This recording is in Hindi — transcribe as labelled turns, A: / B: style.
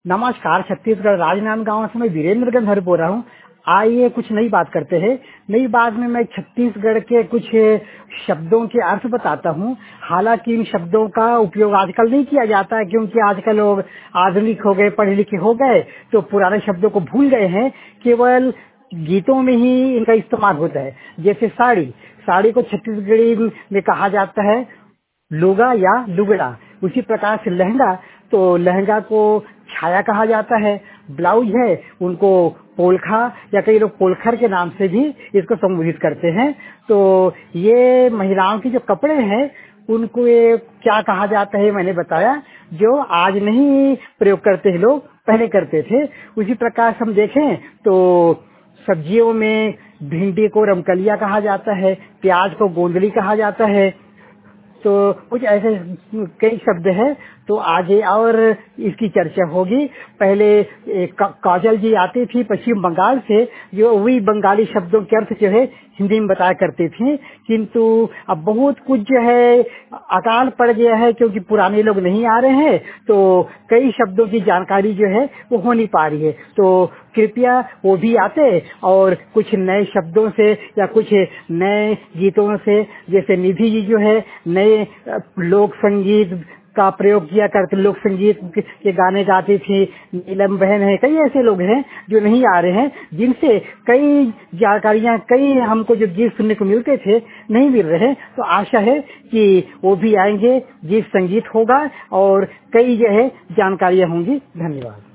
A: नमस्कार। छत्तीसगढ़ राजनांदगांव से मैं वीरेंद्र गंधर बोल रहा हूँ। आइए कुछ नई बात करते हैं। नई बात में मैं छत्तीसगढ़ के कुछ शब्दों के अर्थ बताता हूँ। हालांकि इन शब्दों का उपयोग आजकल नहीं किया जाता है, क्योंकि आजकल लोग आधुनिक हो गए, पढ़े लिखे हो गए, तो पुराने शब्दों को भूल गए हैं। केवल गीतों में ही इनका इस्तेमाल होता है। जैसे साड़ी, साड़ी को छत्तीसगढ़ी में कहा जाता है लुगा या लुगड़ा। उसी प्रकार से लहंगा, तो लहंगा को छाया कहा जाता है। ब्लाउज है, उनको पोलखा या कई लोग पोलखर के नाम से भी इसको संबोधित करते हैं। तो ये महिलाओं के जो कपड़े हैं उनको ये क्या कहा जाता है मैंने बताया, जो आज नहीं प्रयोग करते हैं लोग, पहले करते थे। उसी प्रकार से हम देखें तो सब्जियों में भिंडी को रमकलिया कहा जाता है, प्याज को गोंदली कहा जाता है। तो कुछ ऐसे कई शब्द हैं, तो आगे और इसकी चर्चा होगी। पहले काजल जी आती थी पश्चिम बंगाल से, जो वही बंगाली शब्दों के अर्थ जो है हिंदी में बताया करती थी। किंतु अब बहुत कुछ जो है अकाल पड़ गया है, क्योंकि पुराने लोग नहीं आ रहे हैं, तो कई शब्दों की जानकारी जो है वो हो नहीं पा रही है। तो कृपया वो भी आते और कुछ नए शब्दों से या कुछ नए गीतों से, जैसे निधि जी जो है नए लोक संगीत का प्रयोग किया करते, लोक संगीत के गाने गाती थी। नीलम बहन है, कई ऐसे लोग हैं जो नहीं आ रहे हैं, जिनसे कई जानकारियां, कई हमको जो गीत सुनने को मिलते थे नहीं मिल रहे। तो आशा है कि वो भी आएंगे, गीत संगीत होगा और कई जो है जानकारियां होंगी। धन्यवाद।